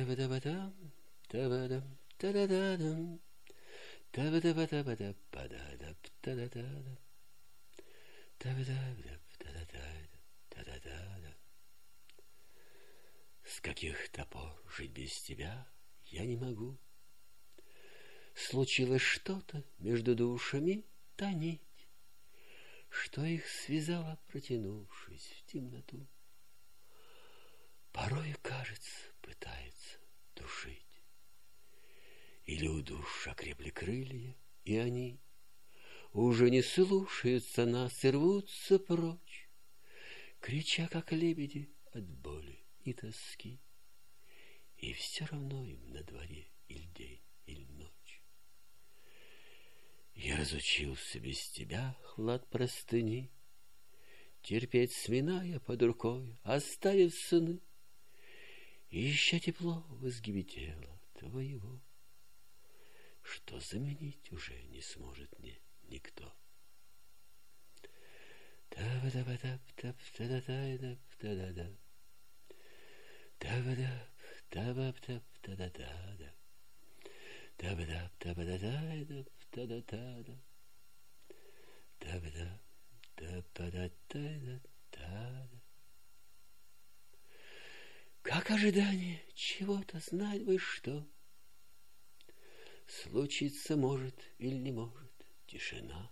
Та-ба-да-ба-дам, та-ба-дам, та-да-да-дам, та-ба-да-ба-да-ба-да-ба-да-дам, та-да-да-дам, та-ба-да-ба-дам, та-да-да-дам, та-да-да-дам. С каких то пор жить без тебя я не могу. Случилось что-то между душами, та нить, что их связала, протянувшись в темноту. Порой, кажется, пытается душить. Или у душ окрепли крылья, и они уже не слушаются нас и рвутся прочь, крича, как лебеди, от боли и тоски. И все равно им на дворе иль день, иль ночь. Я разучился без тебя, хлад простыни, терпеть, сминая под рукой, оставив сны, ища тепло в изгибе тела твоего, что заменить уже не сможет мне никто. Та-ба-да-ба-да-та-та-да-да-да-да-да. Та-ба-да-та-ба-та-та-да-да-да. Та-ба-да-та-ба-да-да-да-да-да-да. Та-ба-да-та-ба-да-да-да-да. Как ожидание чего-то, знать бы что. Случиться может или не может тишина.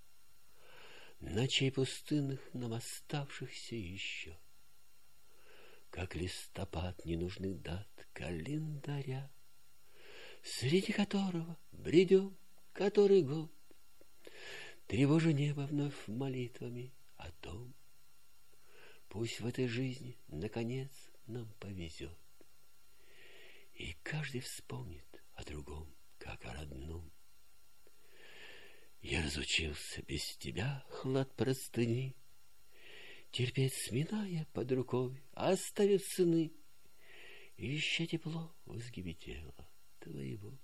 Ночей пустынных нам оставшихся еще, как листопад ненужных дат календаря, среди которого бредем который год, тревожа небо вновь молитвами о том, пусть в этой жизни наконец нам повезет, и каждый вспомнит о другом, как о родном. Я разучился без тебя, хлад простыни, терпеть, сминая под рукой, оставив сны, ища тепло в изгибе тела твоего,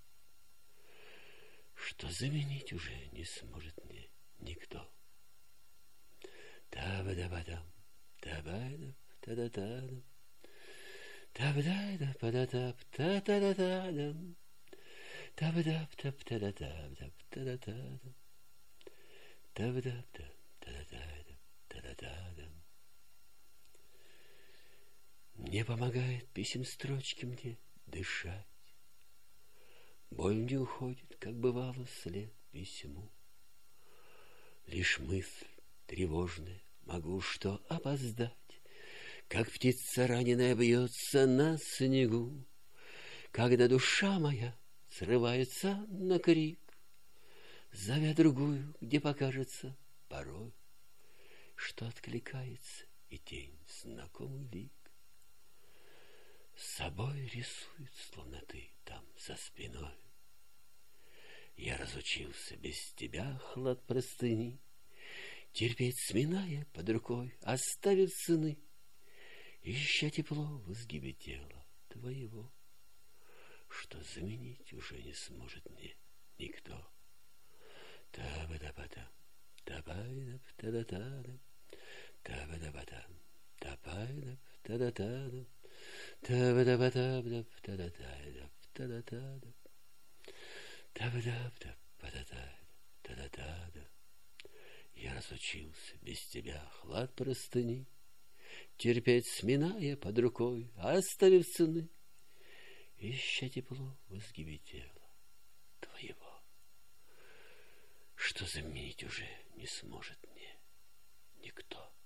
что заменить уже не сможет мне никто. Та-ба-да-ба-дам, та-ба-дам, та-да-та-дам, та-ба-да-да, па-да-да, та-та-да-та-дам, та-ба-да, та-та-да-та-дам, та-да-та-дам, та-ба-да, та-да-та-дам, та-да-та-дам. Не помогает писем строчки мне дышать. Боль не уходит, как бывало, вслед письму. Лишь мысль тревожная могу что опоздать, как птица раненая бьется на снегу, когда душа моя срывается на крик, зовя другую, где покажется порой, что откликается и тень знакомый лик с собой рисует, словно ты там за спиной. Я разучился без тебя, хлад простыни, терпеть, сминая под рукой, оставив сны, ища тепло в изгибе тела твоего, что заменить уже не сможет мне никто. Та-ба-да-ба-дам, та-ба-дам, та-да-та-дам, та-ба-да-ба-дам, та-ба-дам, та-да-та-дам, та-ба-да-ба-дам, та-да-та-дам, та-да-та-дам, та-ба-дам, та-да-та-дам. Я разучился без тебя, хлад простыни, терпеть, сминая под рукой, оставив сны, ища тепло в изгибе тела твоего, что заменить уже не сможет мне никто.